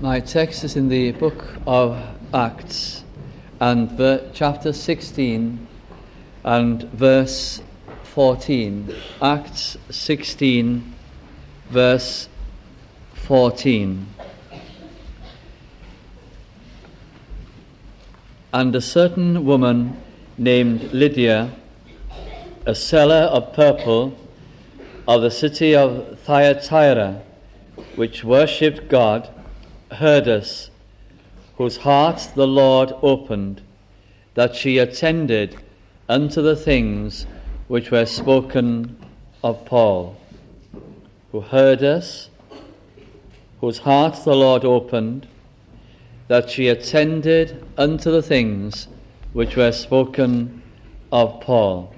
My text is in the book of Acts and chapter 16 and verse 14. Acts 16 verse 14. And a certain woman named Lydia, a seller of purple of the city of Thyatira, which worshipped God, heard us, whose heart the Lord opened, that she attended unto the things which were spoken of Paul. Who heard us, whose heart the Lord opened, that she attended unto the things which were spoken of Paul.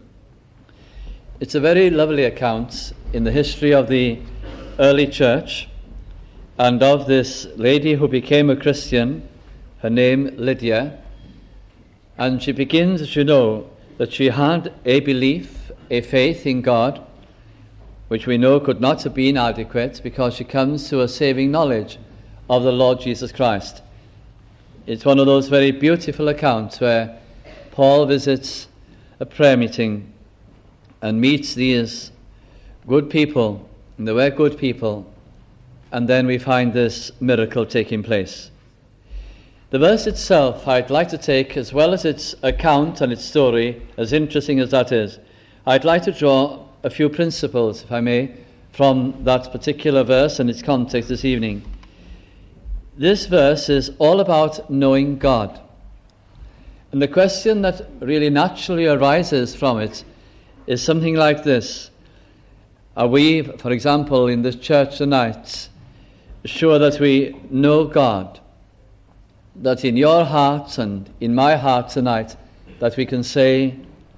It's a very lovely account in the history of the early church and of this lady who became a Christian, her name Lydia. And she begins, as you know, that she had a belief, a faith in God, which we know could not have been adequate because she comes to a saving knowledge of the Lord Jesus Christ. It's one of those very beautiful accounts where Paul visits a prayer meeting and meets these good people, and they were good people, and then we find this miracle taking place. The verse itself I'd like to take, as well as its account and its story, as interesting as that is, I'd like to draw a few principles, if I may, from that particular verse and its context this evening. This verse is all about knowing God. And the question that really naturally arises from it is something like this. Are we, for example, in this church tonight, sure that we know God? That in your heart and in my heart tonight, that we can say,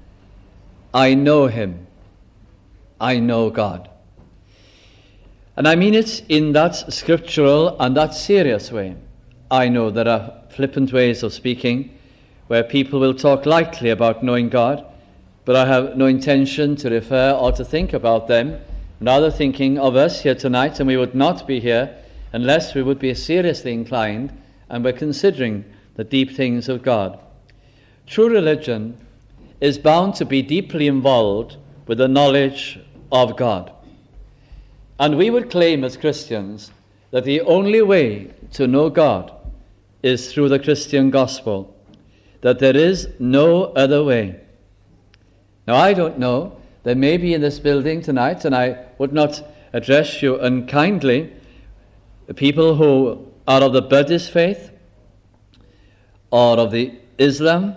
I know Him. I know God. And I mean it in that scriptural and that serious way. I know there are flippant ways of speaking where people will talk lightly about knowing God, but I have no intention to refer or to think about them, rather thinking of us here tonight, and we would not be here unless we would be seriously inclined and we're considering the deep things of God. True religion is bound to be deeply involved with the knowledge of God. And we would claim as Christians that the only way to know God is through the Christian gospel, that there is no other way. Now, I don't know, there may be in this building tonight, and I would not address you unkindly, people who are of the Buddhist faith, or of the Islam,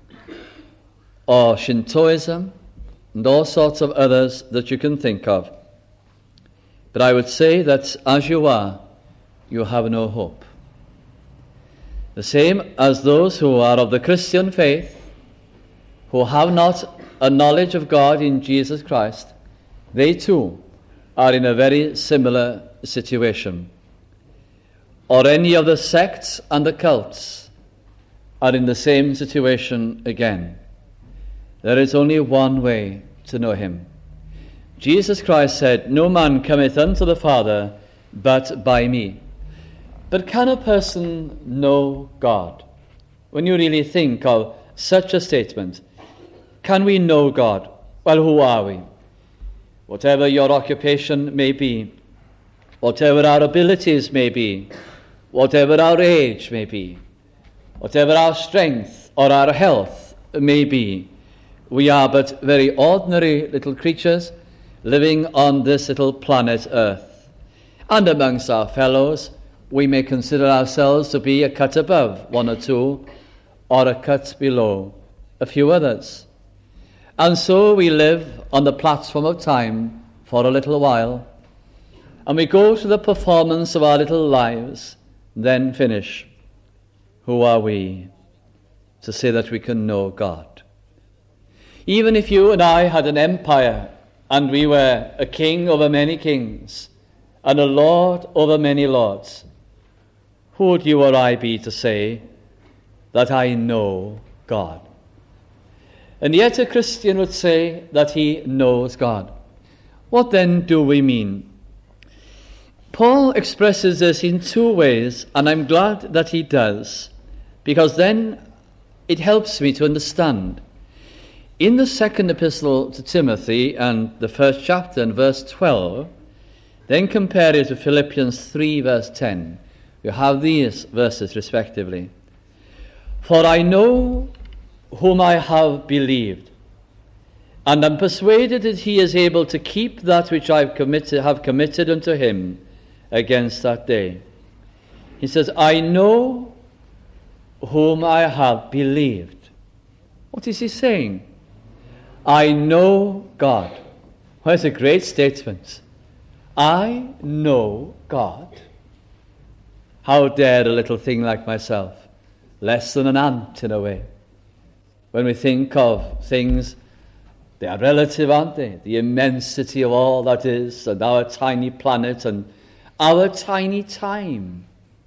or Shintoism, and all sorts of others that you can think of. But I would say that as you are, you have no hope. The same as those who are of the Christian faith, who have not a knowledge of God in Jesus Christ, they too are in a very similar situation. Or any of the sects and the cults are in the same situation again. There is only one way to know Him. Jesus Christ said, no man cometh unto the Father but by me. But can a person know God? When you really think of such a statement, can we know God? Well, who are we? Whatever your occupation may be, whatever our abilities may be, whatever our age may be, whatever our strength or our health may be, we are but very ordinary little creatures living on this little planet Earth. And amongst our fellows, we may consider ourselves to be a cut above one or two, or a cut below a few others. And so we live on the platform of time for a little while, and we go to the performance of our little lives, then finish. Who are we to say that we can know God? Even if you and I had an empire, and we were a king over many kings, and a lord over many lords, who would you or I be to say that I know God? And yet a Christian would say that he knows God. What then do we mean? Paul expresses this in two ways, and I'm glad that he does, because then it helps me to understand. In the second epistle to Timothy and the first chapter and verse 12, then compare it to Philippians 3 verse 10. You have these verses respectively. For I know whom I have believed, and am persuaded that he is able to keep that which I have committed unto him against that day. He says, I know whom I have believed. What is he saying? I know God. Well, it's a great statement. I know God. How dare a little thing like myself, less than an ant in a way, when we think of things, they are relative, aren't they? The immensity of all that is, and our tiny planet, and our tiny time,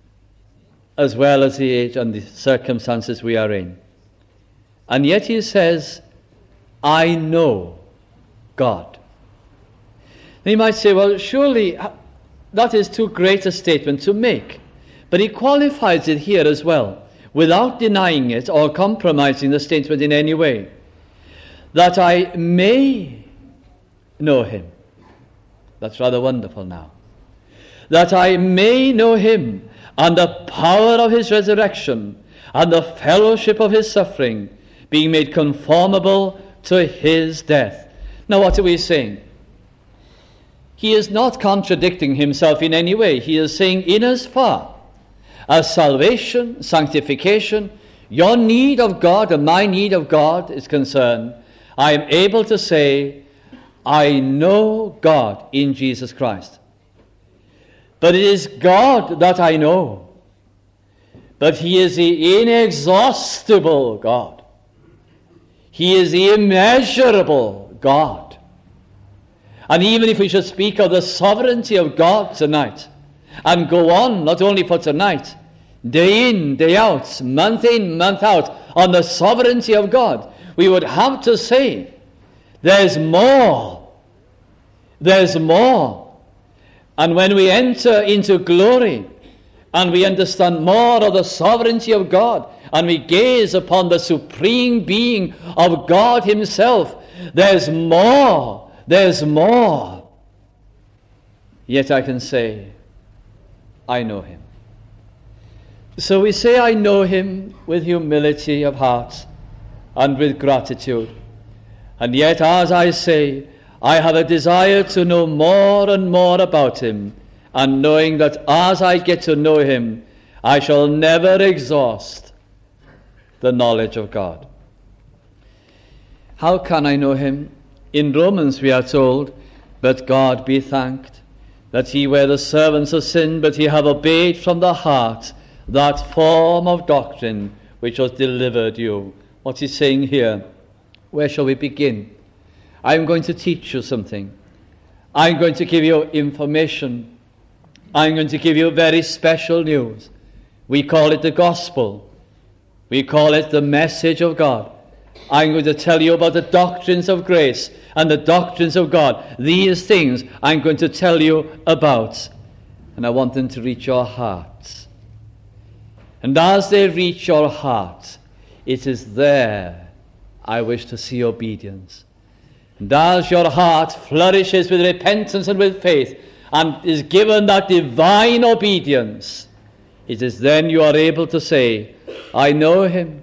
as well as the age and the circumstances we are in. And yet he says, I know God. And you might say, well, surely that is too great a statement to make. But he qualifies it here as well, without denying it or compromising the statement in any way. That I may know him. That's rather wonderful now. That I may know him and the power of his resurrection and the fellowship of his suffering, being made conformable to his death. Now what are we saying? He is not contradicting himself in any way. He is saying, in as far as salvation, sanctification, your need of God and my need of God is concerned, I am able to say, I know God in Jesus Christ. But it is God that I know. But he is the inexhaustible God. He is the immeasurable God. And even if we should speak of the sovereignty of God tonight, and go on, not only for tonight, day in, day out, month in, month out, on the sovereignty of God, we would have to say, there's more. There's more. And when we enter into glory, and we understand more of the sovereignty of God, and we gaze upon the supreme being of God himself, there's more. There's more. Yet I can say, I know him. So we say, I know him with humility of heart and with gratitude. And yet, as I say, I have a desire to know more and more about him, and knowing that as I get to know him, I shall never exhaust the knowledge of God. How can I know him? In Romans we are told, but God be thanked, that ye were the servants of sin, but ye have obeyed from the heart that form of doctrine which was delivered you. What's he saying here? Where shall we begin? I'm going to teach you something. I'm going to give you information. I'm going to give you very special news. We call it the gospel. We call it the message of God. I'm going to tell you about the doctrines of grace and the doctrines of God. These things I'm going to tell you about. And I want them to reach your hearts. And as they reach your heart, it is there I wish to see obedience. And as your heart flourishes with repentance and with faith, and is given that divine obedience, it is then you are able to say, I know him,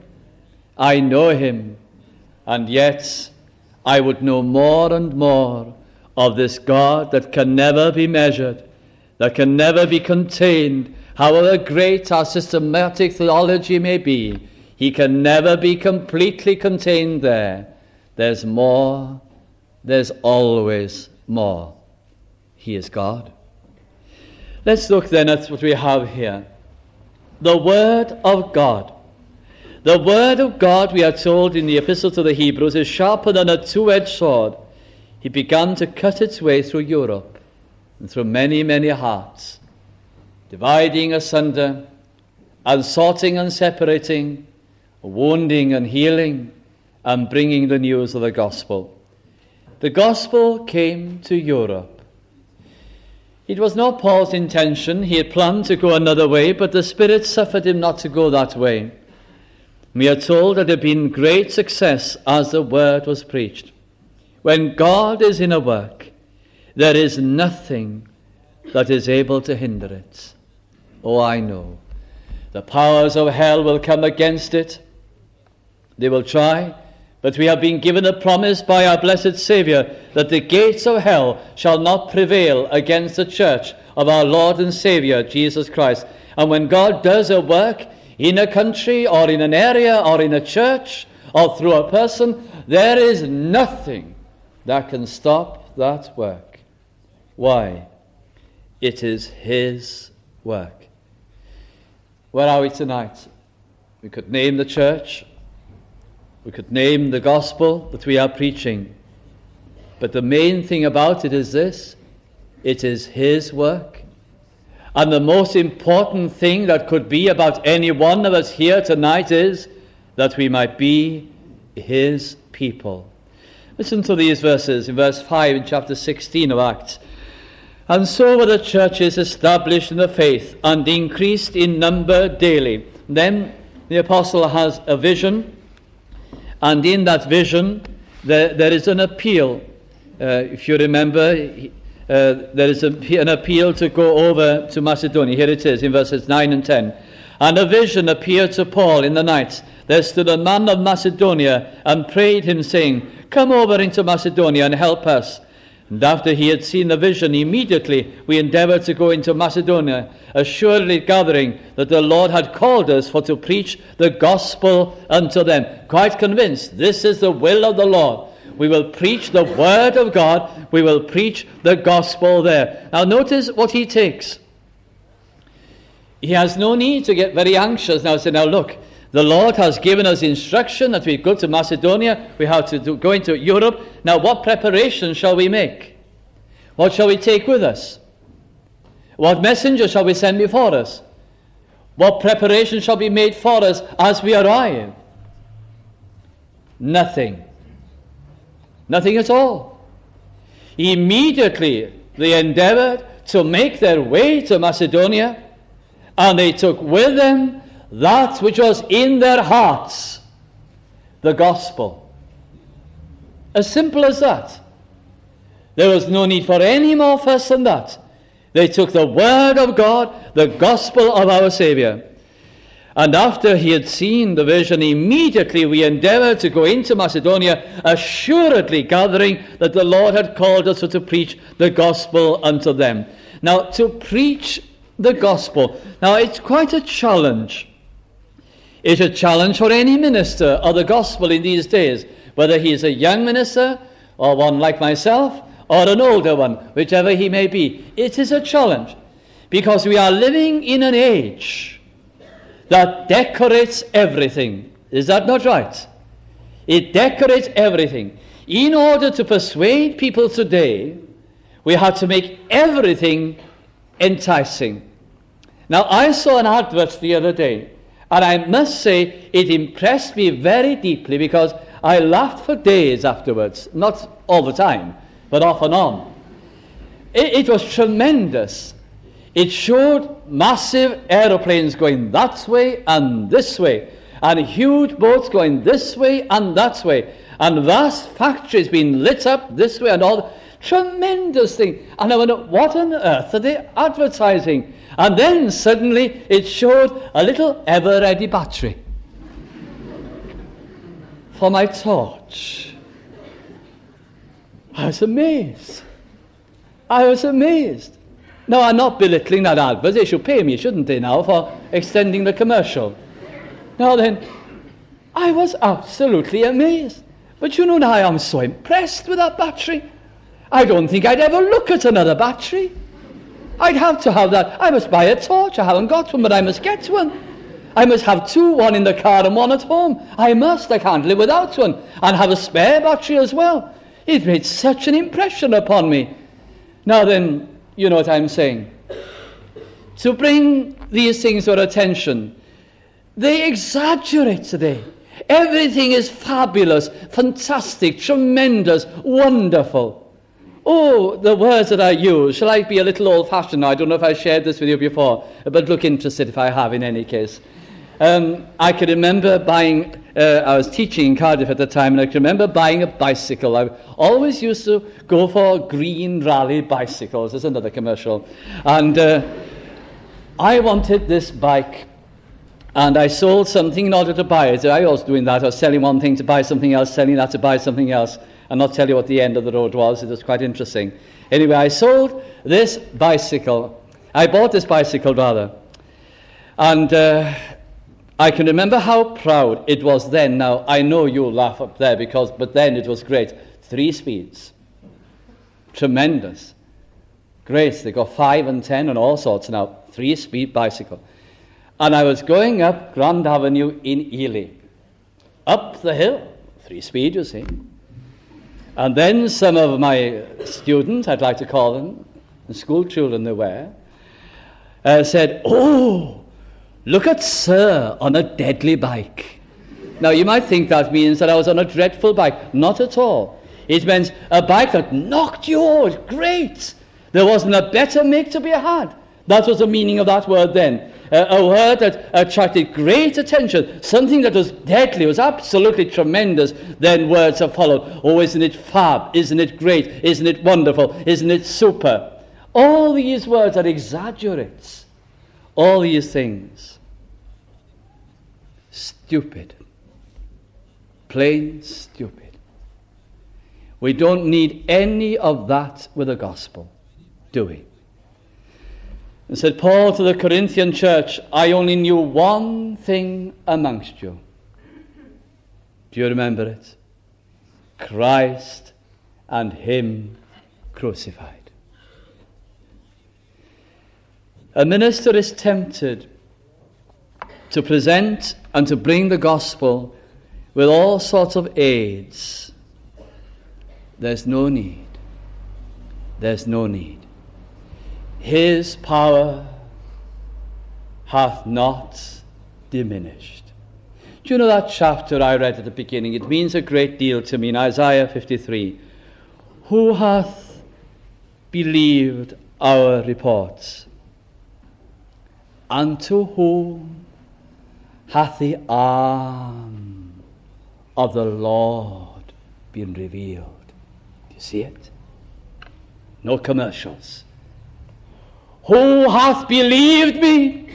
and yet I would know more and more of this God that can never be measured, that can never be contained. However great our systematic theology may be, he can never be completely contained there. There's more, there's always more. He is God. Let's look then at what we have here. The Word of God. The Word of God, we are told in the Epistle to the Hebrews, is sharper than a two-edged sword. He began to cut its way through Europe and through many, many hearts, dividing asunder and sorting and separating, wounding and healing, and bringing the news of the gospel. The gospel came to Europe. It was not Paul's intention. He had planned to go another way, but the Spirit suffered him not to go that way. We are told that there had been great success as the word was preached. When God is in a work, there is nothing that is able to hinder it. Oh, I know. The powers of hell will come against it. They will try, but we have been given a promise by our blessed Saviour that the gates of hell shall not prevail against the church of our Lord and Saviour, Jesus Christ. And when God does a work in a country or in an area or in a church or through a person, there is nothing that can stop that work. Why? It is his work. Where are we tonight? We could name the church. We could name the gospel that we are preaching. But the main thing about it is this: it is his work. And the most important thing that could be about any one of us here tonight is that we might be his people. Listen to these verses in verse 5 in chapter 16 of Acts. And so were the churches established in the faith and increased in number daily. Then the apostle has a vision, and in that vision there is an appeal. If you remember, there is an appeal to go over to Macedonia. Here it is in verses 9 and 10. And a vision appeared to Paul in the night. There stood a man of Macedonia and prayed him, saying, Come over into Macedonia and help us. And after he had seen the vision, immediately we endeavored to go into Macedonia, assuredly gathering that the Lord had called us for to preach the gospel unto them. Quite convinced, this is the will of the Lord. We will preach the word of God. We will preach the gospel there. Now notice what he takes. He has no need to get very anxious now. Say, now look, the Lord has given us instruction that we go to Macedonia. We have to go into Europe. Now what preparation shall we make? What shall we take with us? What messenger shall we send before us? What preparation shall be made for us as we arrive? Nothing. Nothing at all. Immediately they endeavored to make their way to Macedonia, and they took with them that which was in their hearts, the gospel. As simple as that. There was no need for any more fuss than that. They took the word of God, the gospel of our Saviour. And after he had seen the vision, immediately we endeavored to go into Macedonia, assuredly gathering that the Lord had called us to preach the gospel unto them. Now, to preach the gospel. Now, it's quite a challenge. It's a challenge for any minister of the gospel in these days, whether he is a young minister or one like myself or an older one, whichever he may be. It is a challenge because we are living in an age that decorates everything. Is that not right? It decorates everything. In order to persuade people today, we have to make everything enticing. Now, I saw an advert the other day, and I must say it impressed me very deeply because I laughed for days afterwards. Not all the time, but off and on. It was tremendous. It showed massive aeroplanes going that way and this way, and huge boats going this way and that way, and vast factories being lit up this way and all. Tremendous thing. And I wonder, what on earth are they advertising? And then suddenly it showed a little ever-ready battery for my torch. I was amazed. No, I'm not belittling that advert. They should pay me, shouldn't they, now, for extending the commercial. Now then, I was absolutely amazed. But you know now, I am so impressed with that battery. I don't think I'd ever look at another battery. I'd have to have that. I must buy a torch. I haven't got one, but I must get one. I must have two, one in the car and one at home. I can't live without one. And have a spare battery as well. It made such an impression upon me. Now then, you know what I'm saying. To bring these things to our attention, they exaggerate today. Everything is fabulous, fantastic, tremendous, wonderful. Oh, the words that I use. Shall I be a little old-fashioned? I don't know if I shared this with you before, but look interested if I have in any case. I can remember buying, I was teaching in Cardiff at the time, and I can remember buying a bicycle. I always used to go for Green Rally bicycles. There's another commercial. And I wanted this bike, and I sold something in order to buy it. I was doing that. I was selling one thing to buy something else, selling that to buy something else, and not tell you what the end of the road was. It was quite interesting. Anyway, I sold this bicycle. I bought this bicycle, rather. And I can remember how proud it was then. Now, I know you'll laugh up there, but then it was great. 3 speeds. Tremendous. Great. They got 5 and 10 and all sorts now. 3-speed bicycle. And I was going up Grand Avenue in Ely. Up the hill. 3-speed, you see. And then some of my students, I'd like to call them, the school children they were, said, "Oh, look at Sir on a deadly bike." Now, you might think that means that I was on a dreadful bike. Not at all. It meant a bike that knocked you out. Great. There wasn't a better make to be had. That was the meaning of that word then. A word that attracted great attention. Something that was deadly, was absolutely tremendous. Then words have followed. Oh, isn't it fab? Isn't it great? Isn't it wonderful? Isn't it super? All these words are exaggerates. All these things. Stupid. Plain stupid. We don't need any of that with the gospel, do we? And said Paul to the Corinthian church, "I only knew one thing amongst you." Do you remember it? Christ and Him crucified. A minister is tempted to present and to bring the gospel with all sorts of aids. There's no need. There's no need. His power hath not diminished. Do you know that chapter I read at the beginning? It means a great deal to me in Isaiah 53. Who hath believed our reports? Unto whom hath the arm of the Lord been revealed? Do you see it? No commercials. Who hath believed me?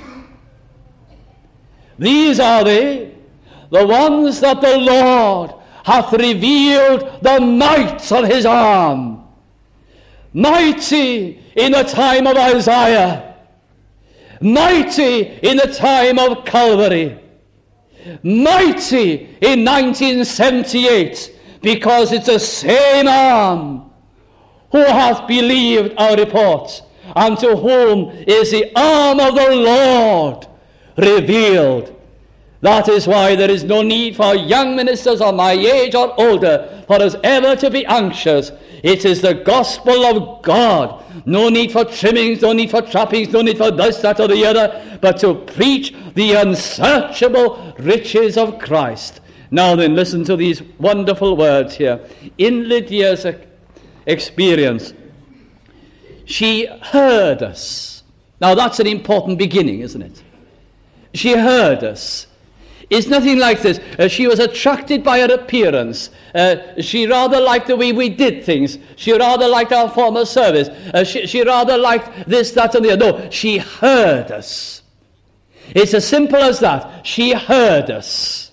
These are they, the ones that the Lord hath revealed the might of his arm. Mighty in the time of Isaiah, mighty in the time of Calvary, mighty in 1978, because it's the same arm. Who hath believed our report? And to whom is the arm of the Lord revealed? That is why there is no need for young ministers of my age or older for us ever to be anxious. It is the gospel of God. No need for trimmings, no need for trappings, no need for this, that, or the other, but to preach the unsearchable riches of Christ. Now then, listen to these wonderful words here. In Lydia's experience, she heard us. Now that's an important beginning, isn't it? She heard us. It's nothing like this. She was attracted by her appearance. She rather liked the way we did things. She rather liked our form of service. She rather liked this, that, and the other. No, she heard us. It's as simple as that. She heard us.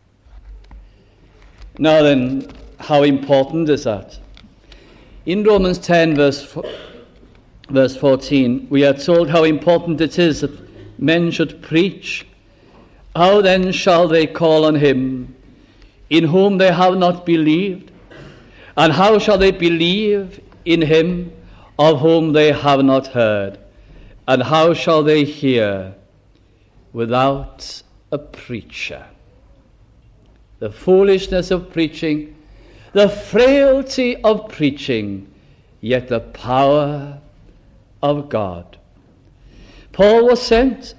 Now then, how important is that? In Romans 10, verse 14, we are told how important it is that men should preach. How then shall they call on him in whom they have not believed? And how shall they believe in him of whom they have not heard? And how shall they hear without a preacher? The foolishness of preaching, the frailty of preaching, yet the power of God. Paul was sent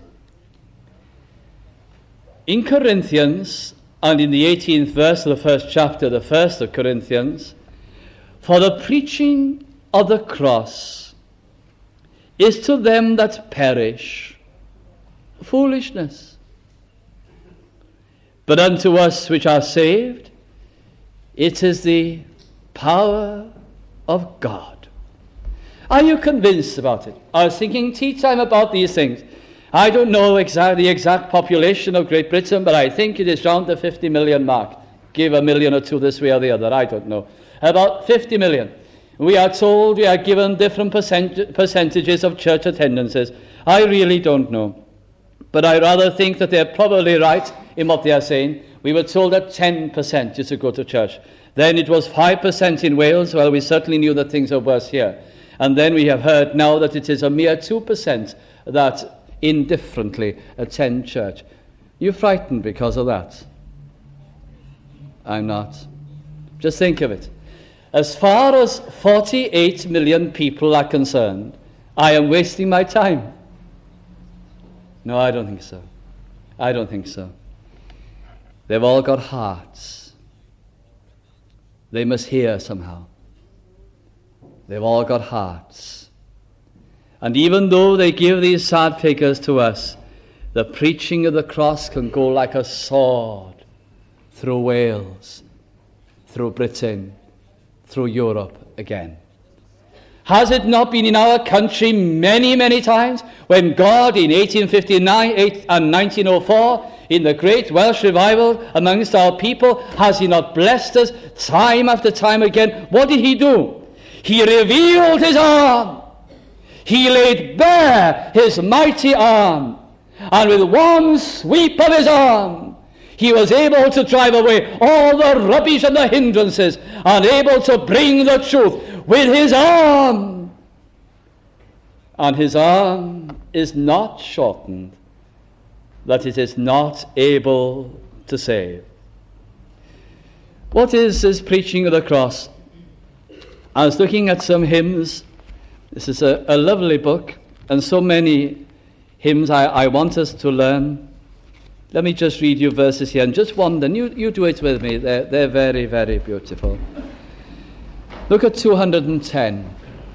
in Corinthians, and in the 18th verse of the first chapter, the first of Corinthians, for the preaching of the cross is to them that perish foolishness. But unto us which are saved, it is the power of God. Are you convinced about it? I was thinking tea time about these things. I don't know the exact population of Great Britain, but I think it is around the 50 million mark. Give a million or two this way or the other, I don't know. About 50 million. We are told we are given different percentages of church attendances. I really don't know. But I rather think that they're probably right in what they are saying. We were told that 10% used to go to church. Then it was 5% in Wales. Well, we certainly knew that things are worse here. And then we have heard now that it is a mere 2% that indifferently attend church. You're frightened because of that? I'm not. Just think of it. As far as 48 million people are concerned, I am wasting my time. No, I don't think so. I don't think so. They've all got hearts. They must hear somehow. They've all got hearts. And even though they give these sad figures to us, the preaching of the cross can go like a sword through Wales, through Britain, through Europe again. Has it not been in our country many, many times when God in 1859 and 1904, in the great Welsh revival amongst our people, has he not blessed us time after time again? What did he do? He revealed his arm. He laid bare his mighty arm. And with one sweep of his arm, he was able to drive away all the rubbish and the hindrances, and able to bring the truth with his arm. And his arm is not shortened, that it is not able to save. What is this preaching of the cross? I was looking at some hymns. This is a lovely book, and so many hymns I want us to learn. Let me just read you verses here, and just one, then you do it with me. They're very, very beautiful. Look at 210.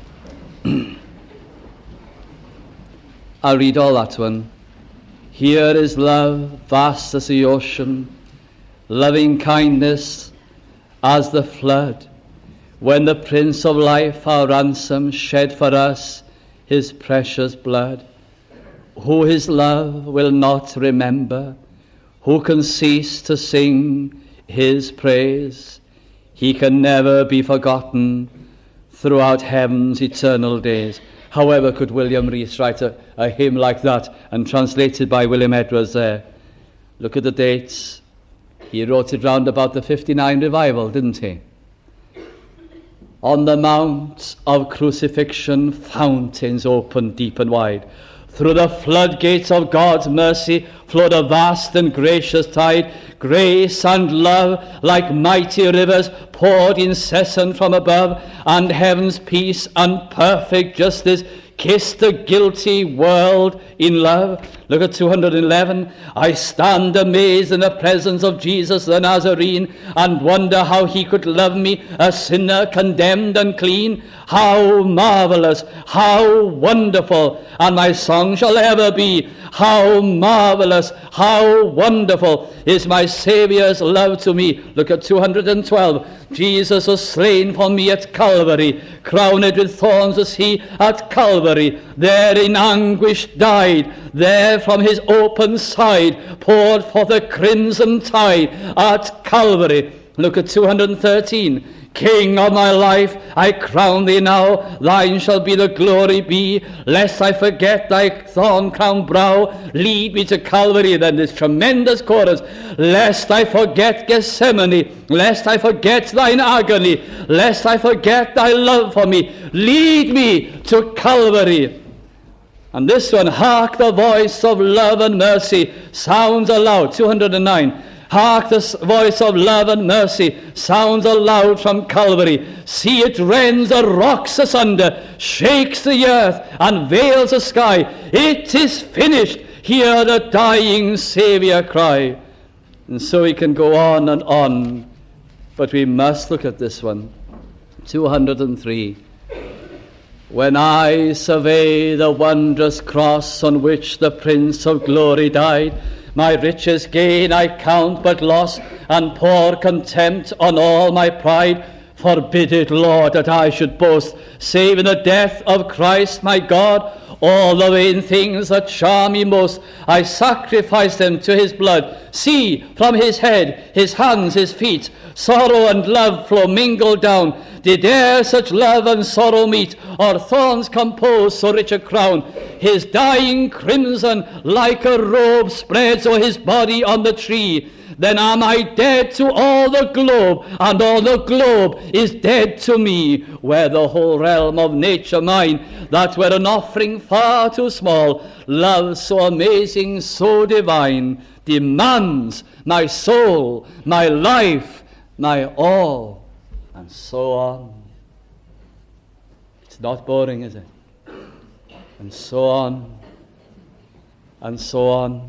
I'll read all that one. Here is love, vast as the ocean, loving kindness as the flood, when the Prince of Life, our ransom, shed for us his precious blood. Who his love will not remember? Who can cease to sing his praise? He can never be forgotten throughout heaven's eternal days. However could William Rees write a hymn like that and translated by William Edwards there? Look at the dates. He wrote it round about the 59 revival, didn't he? On the mount of crucifixion, fountains opened deep and wide. Through the floodgates of God's mercy flowed a vast and gracious tide. Grace and love, like mighty rivers, poured incessant from above, and heaven's peace and perfect justice kissed the guilty world in love. Look at 211. I stand amazed in the presence of Jesus the Nazarene, and wonder how he could love me, a sinner condemned and clean. How marvelous, how wonderful, and my song shall ever be. How marvelous, how wonderful is my Saviour's love to me. Look at 212. Jesus was slain for me at Calvary. Crowned with thorns was he at Calvary. There in anguish died. There from his open side poured forth a crimson tide at Calvary. Look at 213. King of my life, I crown thee now, thine shall be the glory be, lest I forget thy thorn-crowned brow, lead me to Calvary. Then this tremendous chorus, lest I forget Gethsemane, lest I forget thine agony, lest I forget thy love for me, lead me to Calvary. And this one, hark the voice of love and mercy sounds aloud, 209. Hark the voice of love and mercy sounds aloud from Calvary. See, it rends the rocks asunder, shakes the earth, and veils the sky. It is finished. Hear the dying Saviour cry. And so we can go on, but we must look at this one. 203. When I survey the wondrous cross on which the Prince of Glory died, my riches gain I count but loss, and pour contempt on all my pride. Forbid it, Lord, that I should boast, save in the death of Christ my God. All the vain things that charm me most, I sacrifice them to his blood. See, from his head, his hands, his feet, sorrow and love flow mingled down. Did e'er such love and sorrow meet, or thorns compose so rich a crown? His dying crimson like a robe spreads o'er his body on the tree. Then am I dead to all the globe, and all the globe is dead to me. Were the whole realm of nature mine, that were an offering far too small. Love so amazing, so divine, demands my soul, my life, my all, and so on. It's not boring, is it? And so on, and so on.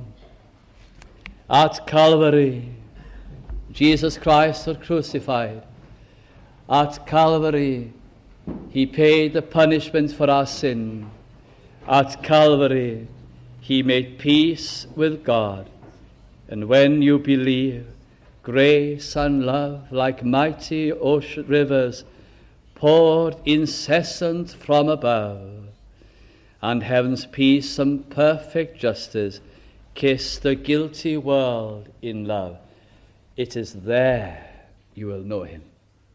At Calvary, Jesus Christ was crucified. At Calvary, he paid the punishment for our sin. At Calvary, he made peace with God. And when you believe, grace and love, like mighty ocean rivers, poured incessant from above, and heaven's peace and perfect justice kiss the guilty world in love. It is there you will know him.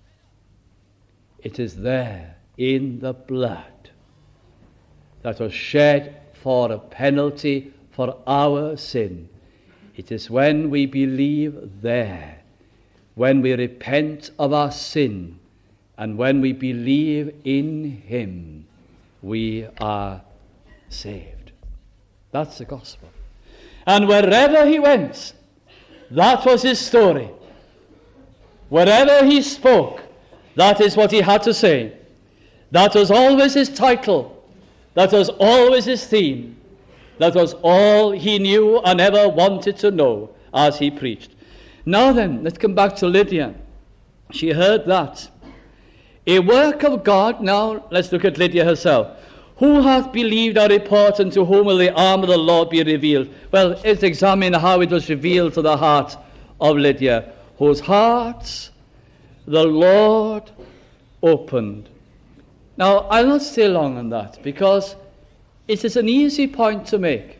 It is there in the blood that was shed for a penalty for our sin. It is when we believe there, when we repent of our sin, and when we believe in him, we are saved. That's the gospel. And wherever he went, that was his story. Wherever he spoke, that is what he had to say. That was always his title. That was always his theme. That was all he knew and ever wanted to know as he preached. Now then, let's come back to Lydia. She heard that. A work of God. Now let's look at Lydia herself. Who hath believed our report, and to whom will the arm of the Lord be revealed? Well, let's examine how it was revealed to the heart of Lydia, whose heart the Lord opened. Now, I'll not stay long on that, because it is an easy point to make.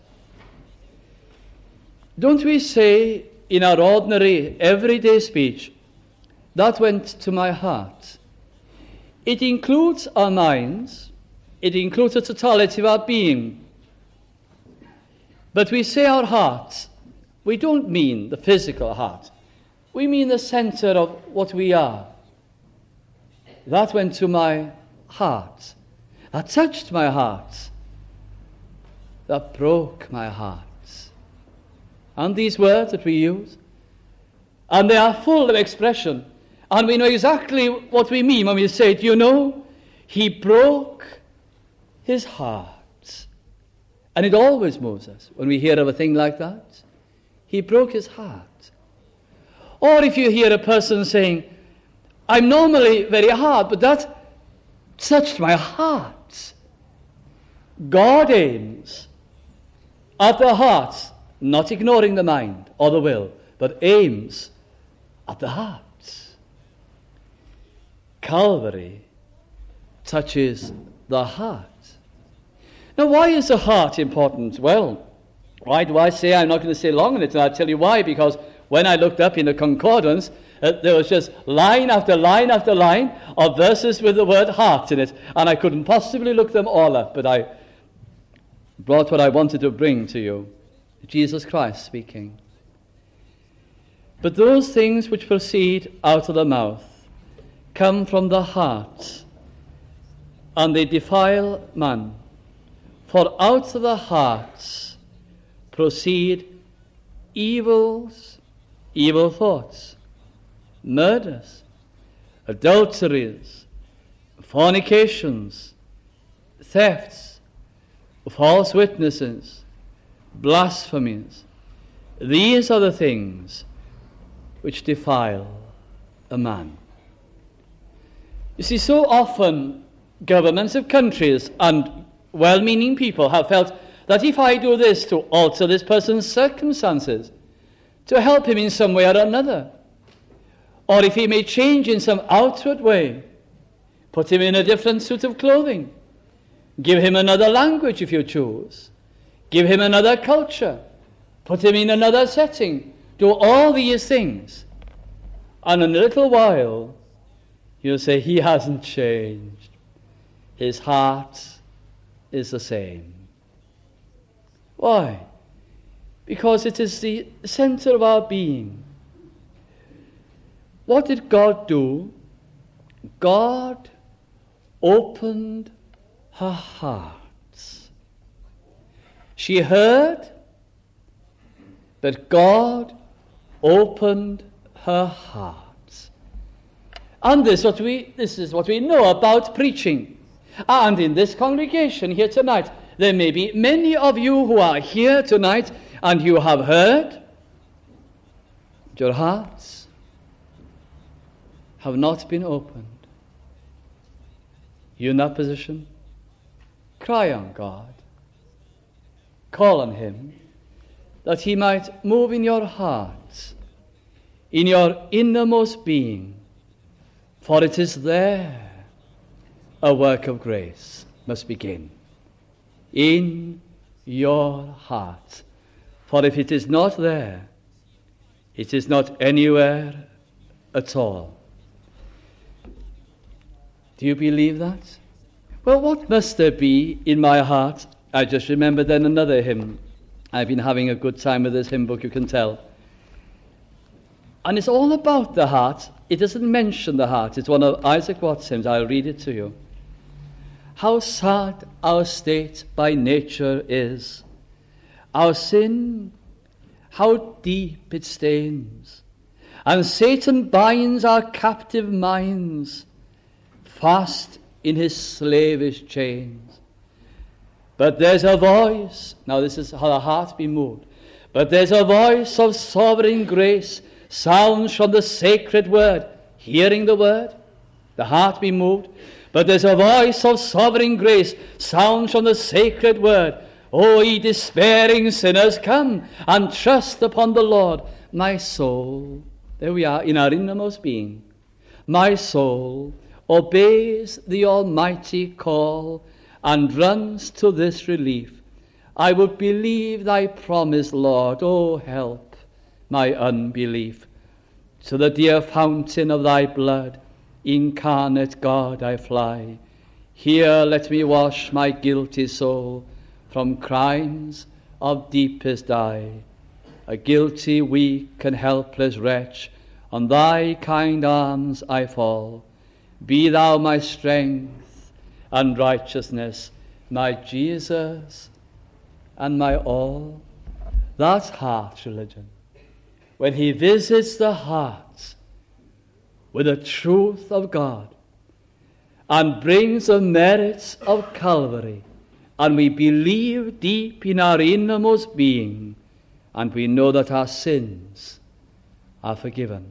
Don't we say in our ordinary, everyday speech, that went to my heart? It includes our minds. It includes the totality of our being. But we say our hearts. We don't mean the physical heart. We mean the center of what we are. That went to my heart. That touched my heart. That broke my heart. And these words that we use, and they are full of expression. And we know exactly what we mean when we say it. You know, he broke his heart. And it always moves us when we hear of a thing like that. He broke his heart. Or if you hear a person saying, I'm normally very hard, but that touched my heart. God aims at the heart, not ignoring the mind or the will, but aims at the heart. Calvary touches the heart. Now, why is the heart important? Well, why do I say I'm not going to stay long on it? And I'll tell you why. Because when I looked up in the concordance, there was just line after line after line of verses with the word heart in it. And I couldn't possibly look them all up, but I brought what I wanted to bring to you. Jesus Christ speaking. But those things which proceed out of the mouth come from the heart, and they defile man. For out of the hearts proceed evil thoughts, murders, adulteries, fornications, thefts, false witnesses, blasphemies. These are the things which defile a man. You see, so often governments of countries and well-meaning people have felt that if I do this to alter this person's circumstances, to help him in some way or another, or if he may change in some outward way, put him in a different suit of clothing, give him another language if you choose, give him another culture, put him in another setting, do all these things, and in a little while you'll say, he hasn't changed. His heart is the same. Why? Because it is the center of our being. What did God do? God opened her heart. She heard, but God opened her heart. And this is what we know about preaching. And in this congregation here tonight, there may be many of you who are here tonight and you have heard, your hearts have not been opened. You in that position? Cry on God. Call on him that he might move in your hearts, in your innermost being, for it is there a work of grace must begin. In your heart. For if it is not there, it is not anywhere at all. Do you believe that? Well, what must there be in my heart? I just remembered then another hymn. I've been having a good time with this hymn book, you can tell. And it's all about the heart. It doesn't mention the heart. It's one of Isaac Watts' hymns. I'll read it to you. How sad our state by nature is. Our sin, how deep it stains. And Satan binds our captive minds fast in his slavish chains. But there's a voice, now this is how the heart be moved, but there's a voice of sovereign grace sounds from the sacred word. Hearing the word, the heart be moved. But there's a voice of sovereign grace sounds from the sacred word. O ye despairing sinners, come and trust upon the Lord. My soul, there we are in our innermost being. My soul obeys the almighty call and runs to this relief. I would believe thy promise, Lord. O help my unbelief. To the dear fountain of thy blood, incarnate God, I fly. Here let me wash my guilty soul from crimes of deepest dye. A guilty, weak, and helpless wretch, on thy kind arms I fall. Be thou my strength and righteousness, my Jesus and my all. That's heart religion. When he visits the hearts with the truth of God and brings the merits of Calvary, and we believe deep in our innermost being, and we know that our sins are forgiven.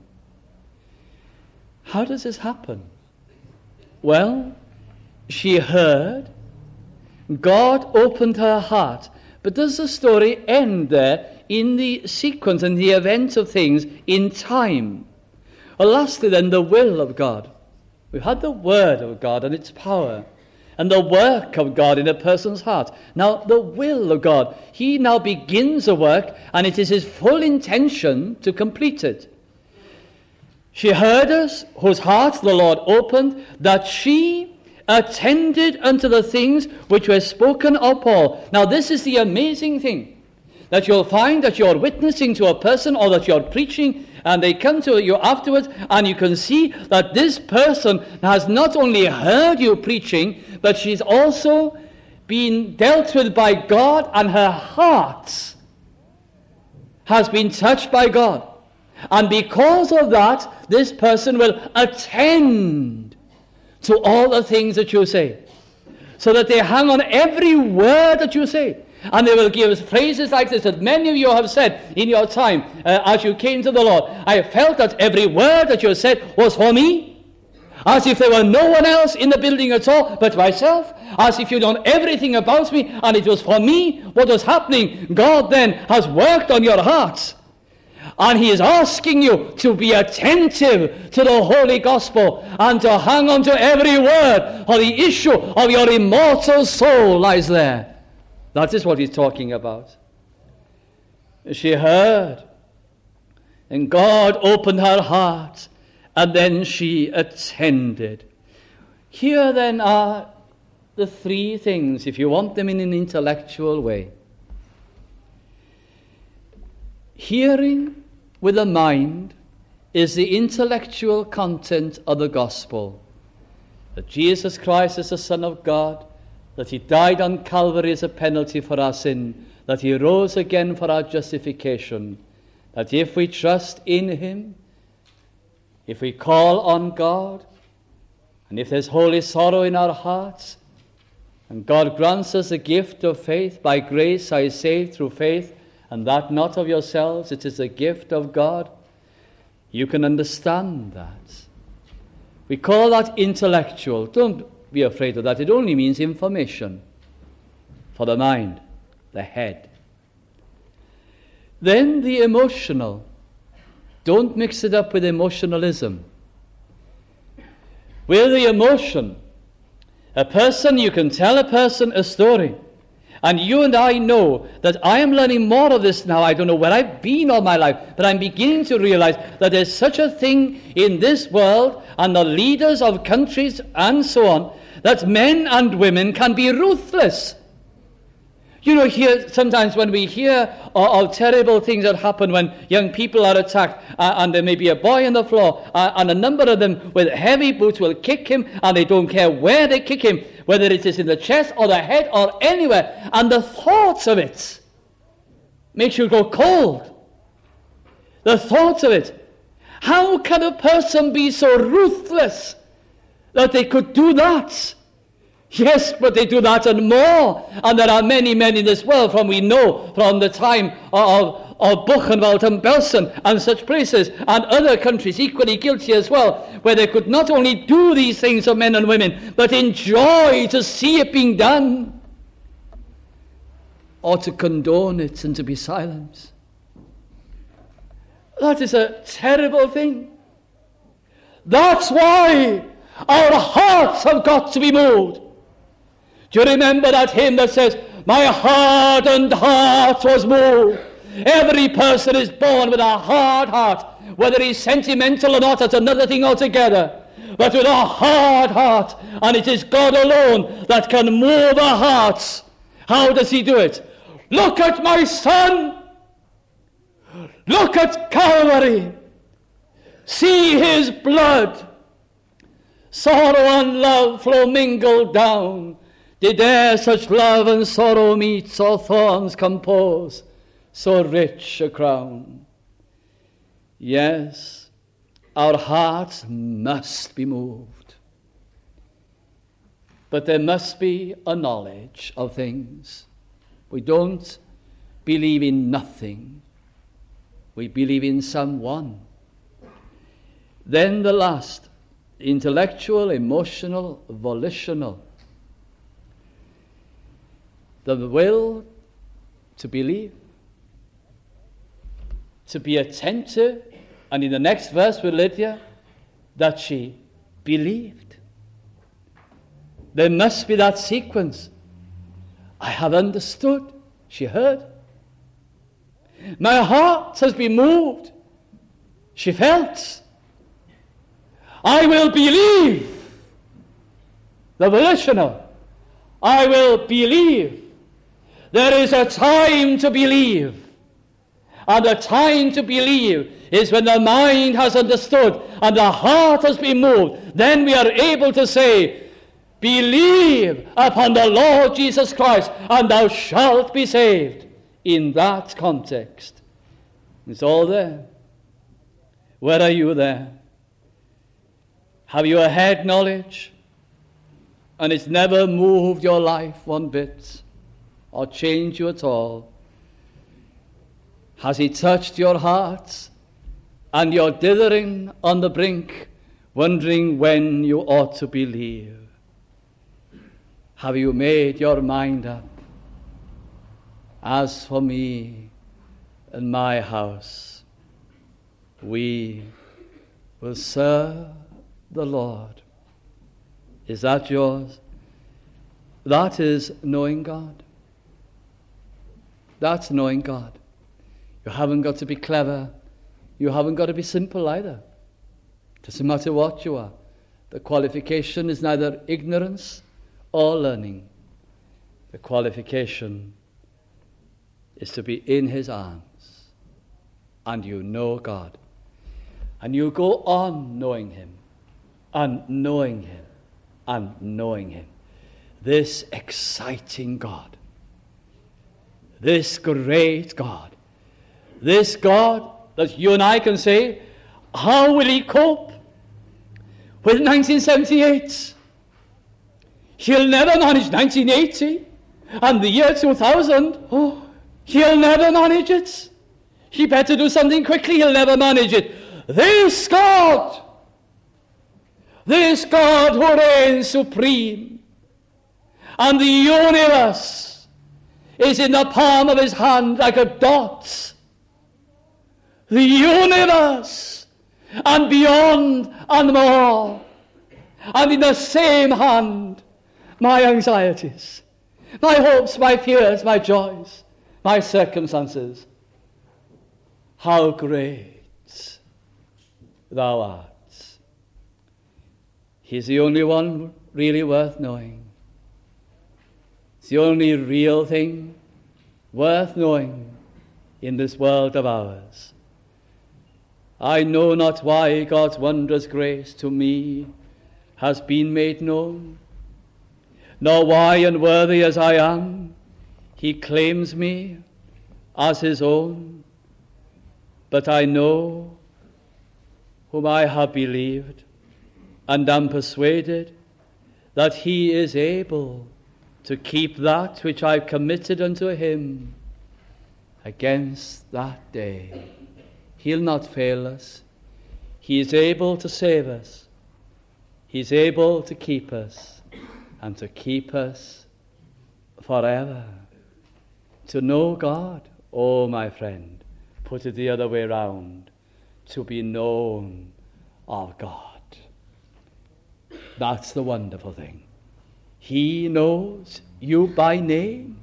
How does this happen? Well, she heard, God opened her heart, but does the story end there in the sequence and the event of things in time? Well, lastly then, the will of God. We've had the word of God and its power, and the work of God in a person's heart. Now, the will of God. He now begins a work, and it is his full intention to complete it. She heard us, whose heart the Lord opened, that she attended unto the things which were spoken of Paul. Now, this is the amazing thing, that you'll find that you're witnessing to a person or that you're preaching, and they come to you afterwards, and you can see that this person has not only heard you preaching, but she's also been dealt with by God, and her heart has been touched by God. And because of that, this person will attend to all the things that you say, so that they hang on every word that you say. And they will give phrases like this that many of you have said in your time as you came to the Lord. I felt that every word that you said was for me. As if there were no one else in the building at all but myself. As if you'd known everything about me and it was for me what was happening. God then has worked on your hearts. And he is asking you to be attentive to the Holy Gospel and to hang on to every word, for the issue of your immortal soul lies there. That is what he's talking about. She heard, and God opened her heart, and then she attended. Here then are the three things, if you want them in an intellectual way. Hearing with the mind is the intellectual content of the gospel. That Jesus Christ is the Son of God, that he died on Calvary as a penalty for our sin, that he rose again for our justification, that if we trust in him, if we call on God, and if there's holy sorrow in our hearts, and God grants us the gift of faith, by grace I say through faith, and that not of yourselves, it is a gift of God, you can understand that. We call that intellectual. Don't be afraid of that. It only means information for the mind, the head. Then the emotional. Don't mix it up with emotionalism. With the emotion, you can tell a person a story. And you and I know that I am learning more of this now. I don't know where I've been all my life, but I'm beginning to realize that there's such a thing in this world and the leaders of countries and so on, that men and women can be ruthless. You know, here sometimes when we hear of terrible things that happen when young people are attacked, and there may be a boy on the floor, and a number of them with heavy boots will kick him, and they don't care where they kick him, whether it is in the chest or the head or anywhere, and the thoughts of it makes you go cold. The thoughts of it. How can a person be so ruthless that they could do that? Yes, but they do that and more. And there are many men in this world, we know from the time of Buchenwald and Belsen and such places, and other countries equally guilty as well, where they could not only do these things of men and women, but enjoy to see it being done, or to condone it and to be silent. That is a terrible thing. That's why our hearts have got to be moved. Do you remember that hymn that says, "My hardened heart was moved"? Every person is born with a hard heart. Whether he's sentimental or not, that's another thing altogether. But with a hard heart, and it is God alone that can move our hearts. How does he do it? Look at my son. Look at Calvary. See his blood. Sorrow and love flow mingled down. Did e'er such love and sorrow meet, or thorns compose so rich a crown? Yes, our hearts must be moved. But there must be a knowledge of things. We don't believe in nothing. We believe in someone. Then the last, intellectual, emotional, volitional. The will to believe, to be attentive, and in the next verse with Lydia, that she believed. There must be that sequence. I have understood. She heard. My heart has been moved. She felt. I will believe. The volitional. I will believe. There is a time to believe. And the time to believe is when the mind has understood and the heart has been moved. Then we are able to say, believe upon the Lord Jesus Christ and thou shalt be saved. In that context. It's all there. Where are you there? Have you a head knowledge? And it's never moved your life one bit or changed you at all? Has he touched your heart and you're dithering on the brink wondering when you ought to believe. Have you made your mind up? As for me and my house, we will serve the Lord. Is that yours? That is knowing God. That's knowing God. You haven't got to be clever. You haven't got to be simple either. Doesn't matter what you are. The qualification is neither ignorance or learning. The qualification is to be in his arms, and you know God. And you go on knowing him, and knowing him, and knowing him. This exciting God, this great God, this God that you and I can say, how will he cope with 1978? He'll never manage 1980 and the year 2000. Oh, he'll never manage it. He better do something quickly. He'll never manage it. This God who reigns supreme, and the universe is in the palm of his hand like a dot. The universe, and beyond and more, and in the same hand, my anxieties, my hopes, my fears, my joys, my circumstances. How great thou art. He's the only one really worth knowing. It's the only real thing worth knowing in this world of ours. I know not why God's wondrous grace to me has been made known, nor why, unworthy as I am, he claims me as his own. But I know whom I have believed, and am persuaded that he is able to keep that which I committed unto him against that day. He'll not fail us. He is able to save us. He's able to keep us, and to keep us forever. To know God, oh my friend, put it the other way round, to be known of God. That's the wonderful thing. He knows you by name.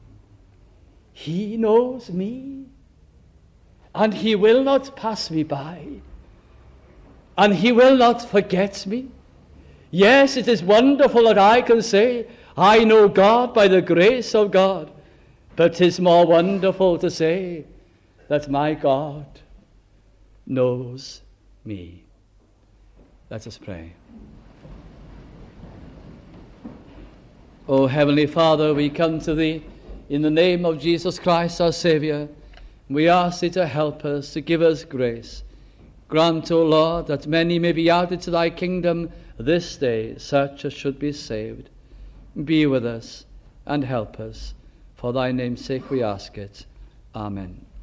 He knows me. And he will not pass me by. And he will not forget me. Yes, it is wonderful that I can say, I know God by the grace of God. But 'tis more wonderful to say that my God knows me. Let us pray. O Heavenly Father, we come to thee in the name of Jesus Christ, our Saviour. We ask thee to help us, to give us grace. Grant, O Lord, that many may be added to thy kingdom this day, such as should be saved. Be with us and help us. For thy name's sake we ask it. Amen.